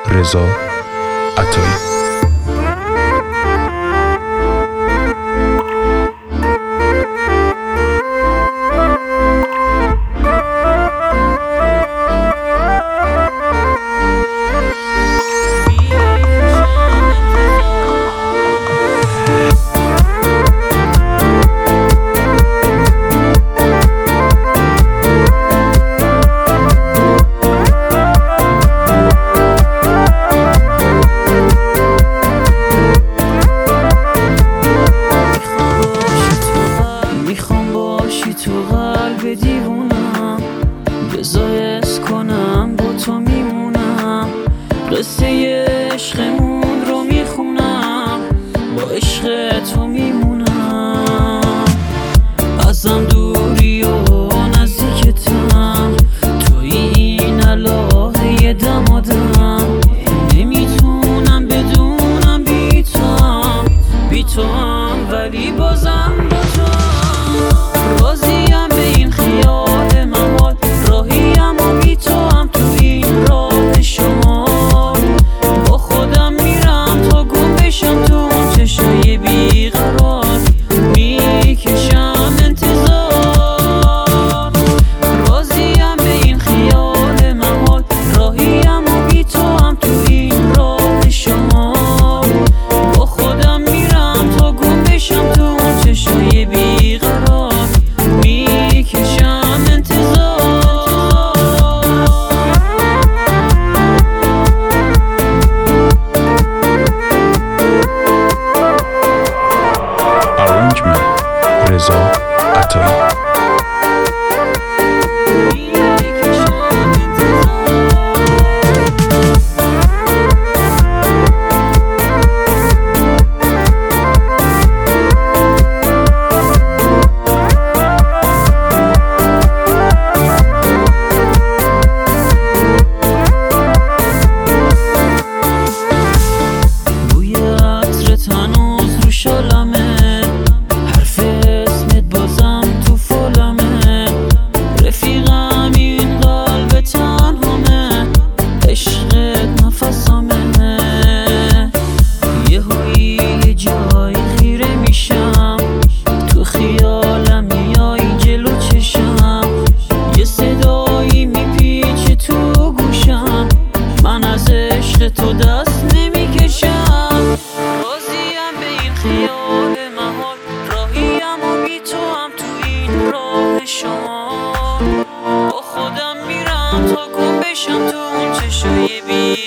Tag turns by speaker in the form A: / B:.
A: رضا عطایی.
B: تو قلب دیوونم بزایست کنم با تو میمونم، قصه عشقمون رو میخونم، با عشق تو میمونم. ازم دوری و نزدیکتم، توی این الهه دمادم، نمیتونم بدونم بی تو هم ولی بازم با تو راضیم به این خیال محال، راهیم و بی تو هم تو این راه شمال. با خودم میرم تا گم بشم تو اون چشای بیقرار، میکشم انتظار. راضیم به این خیال محال، راهیم و بی تو هم تو این راه شمال. با خودم میرم تا گم بشم تو اون چشای بیقرار، میکشم انتظار.
A: Arrangement رضا عطایی.
B: هنوز رو شالمه، حرف اسمت بازم تو فالمه. رفیقم این قلب تنهامه، عشقت نفسامه. یه جای خیره میشم، تو خیالم میای جلو چشم. یه صدایی میپیچه تو گوشم، من از عشق تو دست نمیکشم. خیال محال، راهیم و بی تو هم تو این راه شمال. با خودم میرم تا گم بشم تو اون چشای بی